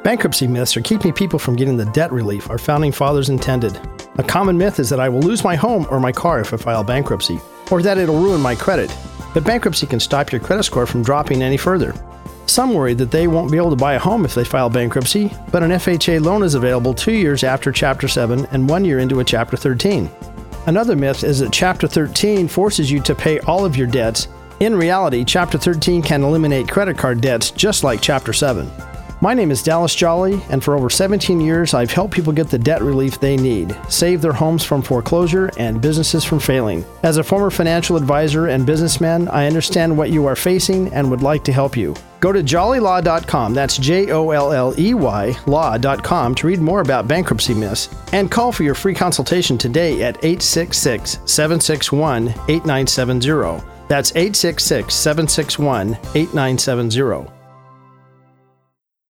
Bankruptcy myths are keeping people from getting the debt relief our founding fathers intended. A common myth is that I will lose my home or my car if I file bankruptcy, or that it'll ruin my credit. But bankruptcy can stop your credit score from dropping any further. Some worry that they won't be able to buy a home if they file bankruptcy, but an FHA loan is available 2 years after Chapter 7 and 1 year into a Chapter 13. Another myth is that Chapter 13 forces you to pay all of your debts. In reality, Chapter 13 can eliminate credit card debts just like Chapter 7. My name is Dallas Jolly, and for over 17 years, I've helped people get the debt relief they need, save their homes from foreclosure, and businesses from failing. As a former financial advisor and businessman, I understand what you are facing and would like to help you. Go to jollylaw.com, that's Jolley, law.com, to read more about bankruptcy myths, and call for your free consultation today at 866-761-8970. That's 866-761-8970.